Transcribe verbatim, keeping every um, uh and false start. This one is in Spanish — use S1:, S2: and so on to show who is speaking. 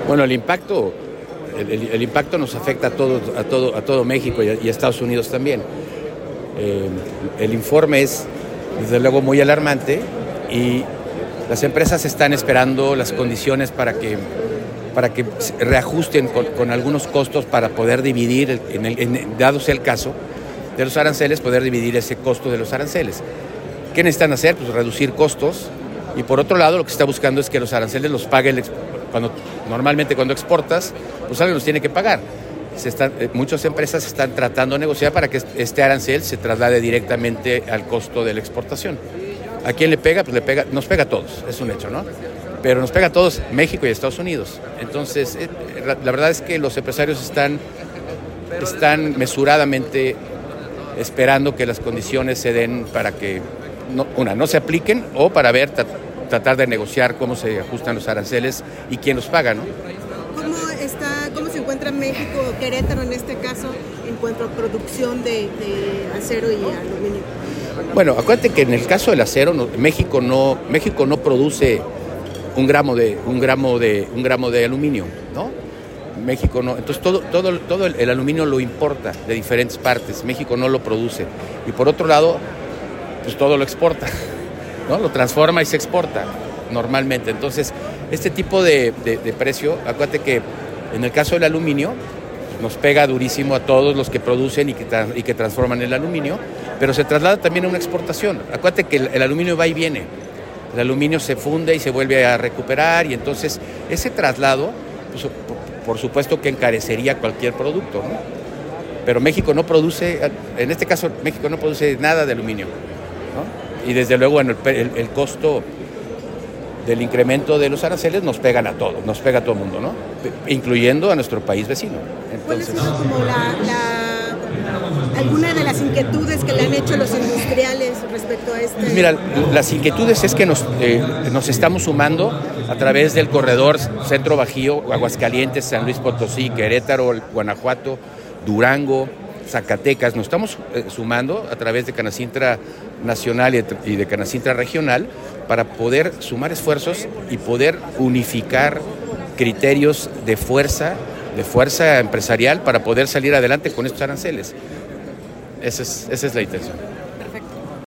S1: Bueno, el impacto, el, el, el impacto nos afecta a todo, a todo, a todo México y a, y a Estados Unidos también. Eh, el informe es, desde luego, muy alarmante y las empresas están esperando las condiciones para que, para que reajusten con, con algunos costos para poder dividir, en el, en, dado sea el caso de los aranceles, poder dividir ese costo de los aranceles. ¿Qué necesitan hacer? Pues reducir costos. Y por otro lado, lo que se está buscando es que los aranceles los pague el, cuando normalmente cuando exportas, pues alguien los tiene que pagar. Se están, muchas empresas están tratando de negociar para que este arancel se traslade directamente al costo de la exportación. ¿A quién le pega? Pues le pega, nos pega a todos, es un hecho, ¿no? Pero nos pega a todos México y Estados Unidos. Entonces, eh, la, la verdad es que los empresarios están, están mesuradamente esperando que las condiciones se den para que, no, una, no se apliquen o para ver, tra- tratar de negociar cómo se ajustan los aranceles y quién los paga, ¿no?
S2: ¿Cómo está, cómo se encuentra México, Querétaro en este caso, en cuanto a producción de, de acero y aluminio?
S1: Bueno, acuérdate que en el caso del acero, no, México no, México no produce un gramo de, un gramo de, un gramo de aluminio, ¿no? México no, entonces todo, todo, todo el, el aluminio lo importa de diferentes partes. México no lo produce. Y por otro lado, pues todo lo exporta, ¿no? Lo transforma y se exporta normalmente. Entonces, este tipo de, de, de precio, acuérdate que en el caso del aluminio, nos pega durísimo a todos los que producen y que, tra- y que transforman el aluminio, pero se traslada también a una exportación. Acuérdate que el, el aluminio va y viene. El aluminio se funde y se vuelve a recuperar y entonces ese traslado, pues, por, por supuesto que encarecería cualquier producto, ¿no? Pero México no produce, en este caso México no produce nada de aluminio, ¿no? Y desde luego bueno, el, el, el costo del incremento de los aranceles nos pegan a todos, nos pega a todo el mundo, ¿no? Incluyendo a nuestro país vecino. Entonces,
S2: ¿cuál ha sido como la, la, alguna de las inquietudes que le han hecho los industriales respecto a este?
S1: Mira, las inquietudes es que nos, eh, nos estamos sumando a través del corredor Centro Bajío, Aguascalientes, San Luis Potosí, Querétaro, Guanajuato, Durango, Zacatecas. Nos estamos eh, sumando a través de Canacintra Nacional y de Canacintra Regional para poder sumar esfuerzos y poder unificar criterios de fuerza, de fuerza empresarial para poder salir adelante con estos aranceles. Esa es, esa es la intención.